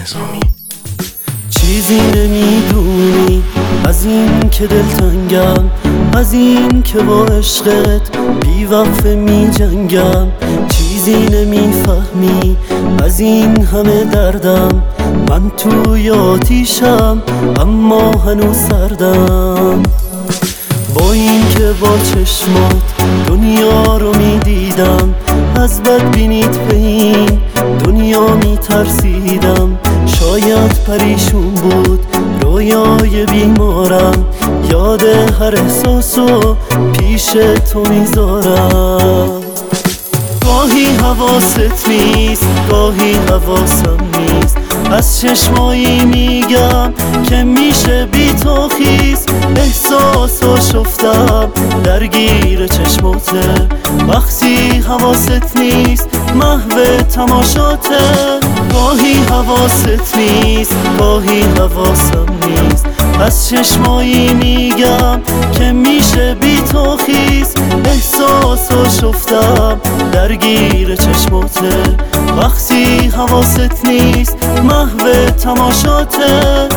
نظامی. چیزی نمیدونی از این که دلتنگم، از این که با عشقت بیوقفه می جنگم. چیزی نمیفهمی از این همه دردم، من توی آتیشم اما هنوز سردم. با این که با چشمات دنیا رو میدیدم، از بدبینیت به این دنیا میترسیدم. شاید پریشون بود رویای بیمارم، یاد هر احساسو پیش تو میذارم. گاهی حواست نیست، گاهی حواسم نیست، از چشمایی میگم که میشه بی تو خیز. احساسو شفتم درگیر چشماته، وقتی حواست نیست محو تماشاته. گاهی حواست نیست، گاهی حواسم نیست، از چشمایی میگم که میشه بی تو خیز. احساسو شفتم درگیر چشماته، وقتی حواست نیست محو تماشاته.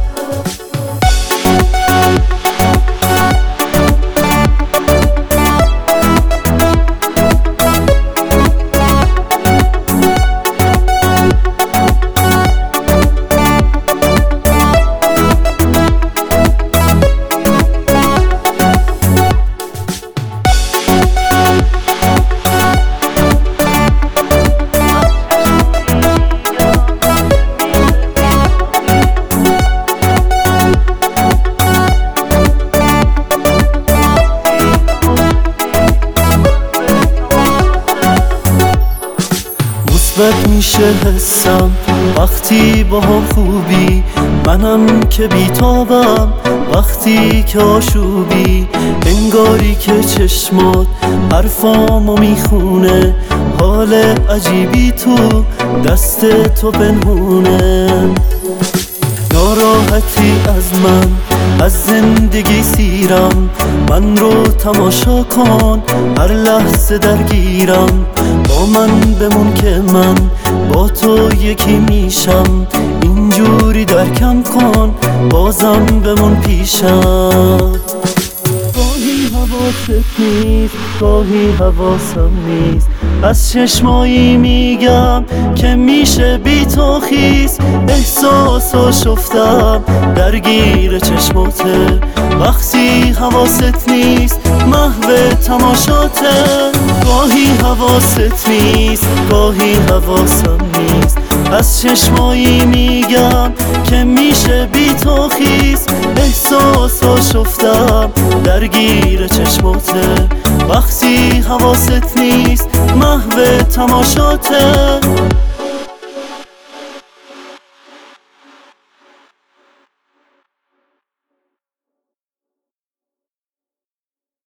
بد میشه حسم وقتی با هم خوبی، منم که بیتابم وقتی که آشوبی. انگاری که چشمات حرفامو میخونه، حال عجیبی تو دست تو پنهونه. ناراحتی از من، از زندگی سیرم، من رو تماشا کن هر لحظه درگیرم. با من بمون که من با تو یکی میشم، اینجوری درکم کن بازم بمون پیشم. گاهی حواست نیست، گاهی حواسم نیست، از چشمایی میگم که میشه بی تو خیز. احساسو شفتم درگیر چشماته، وقتی حواست نیست محو تماشاته. گاهی حواست نیست، گاهی حواسم نیست، از چشمایی میگم که میشه بی تو خیز. احساسو شفتم درگیر چشماته، وقتی حواست نیست محو تماشاته.